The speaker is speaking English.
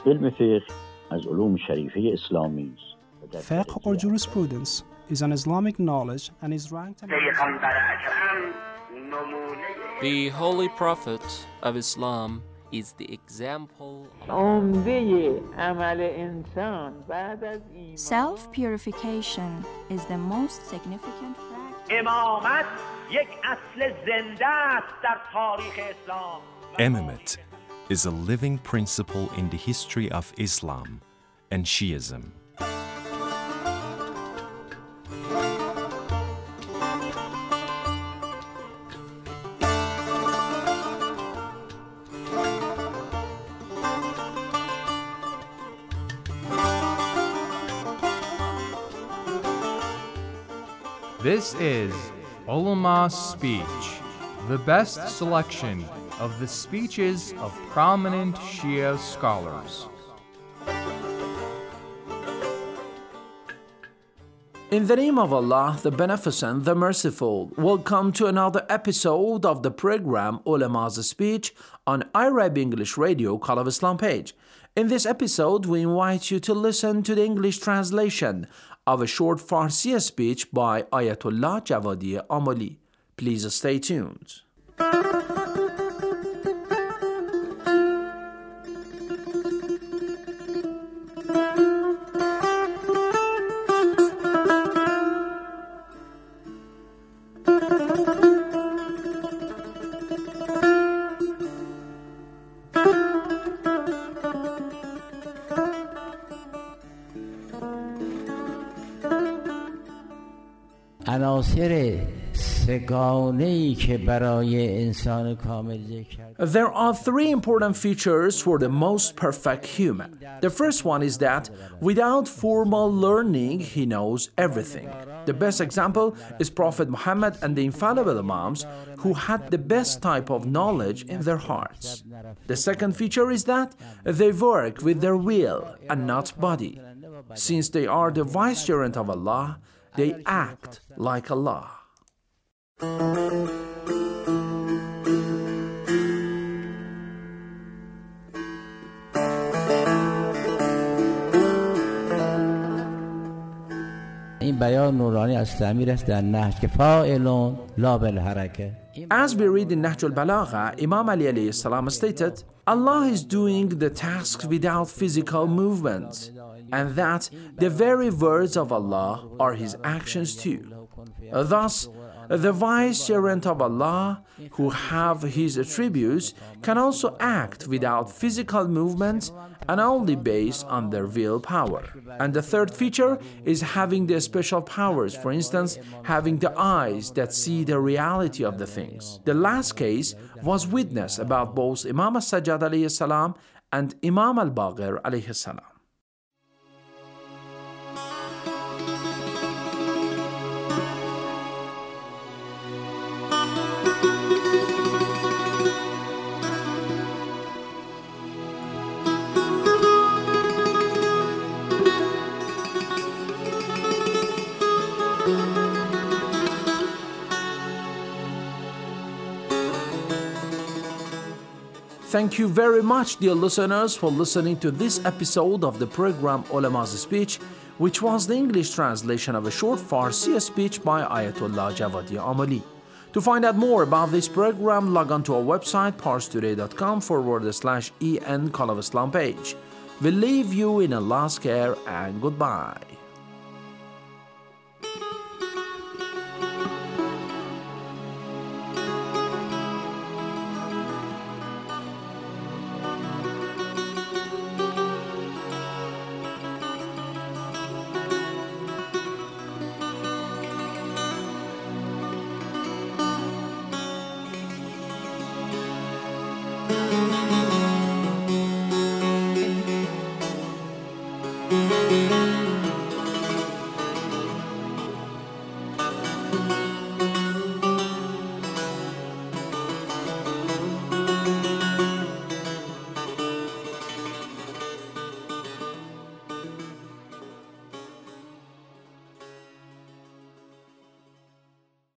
علم فقه از علوم شریفه اسلامی است. Fiqh or jurisprudence is an Islamic knowledge and is ranked The Holy Prophet of Islam is the example Self-purification is the most significant practice. Imamate is a living principle in the history of Islam and Shiism. This is Ulama's Speech, the best selection of the speeches of prominent Shia scholars. In the name of Allah, the Beneficent, the Merciful, welcome to another episode of the program Ulama's Speech on Arab English Radio Call of Islam page. In this episode, we invite you to listen to the English translation of a short Farsi speech by Ayatollah Javadi Amoli. Please stay tuned. عناصر سگانه‌ای که برای انسان کامل ذکر There are three important features for the most perfect human. The first one is that without formal learning, he knows everything. The best example is Prophet Muhammad and the infallible Imams who had the best type of knowledge in their hearts. The second feature is that they work with their will and not body. Since they are the vicegerent of Allah, they act like Allah. این بیان نورانی از تعمیر است در نهج که فاعل لا بالحرکه. As we read in Nahj al-Balagha, Imam Ali alayhi salam stated, Allah is doing the tasks without physical movements, and that the very words of Allah are His actions too. Thus, the vicegerent of Allah, who have His attributes, can also act without physical movements and only based on their willpower. And the third feature is having the special powers, for instance, having the eyes that see the reality of the things. The last case was witness about both Imam al-Sajjad alayhi salam and Imam al-Baqir alayhi salam. Thank you very much, dear listeners, for listening to this episode of the program Ulama's Speech, which was the English translation of a short Farsi speech by Ayatollah Javadi Amoli. To find out more about this program, log on to our website parstoday.com/en Call of Islam page. We leave you in Allah's care and goodbye.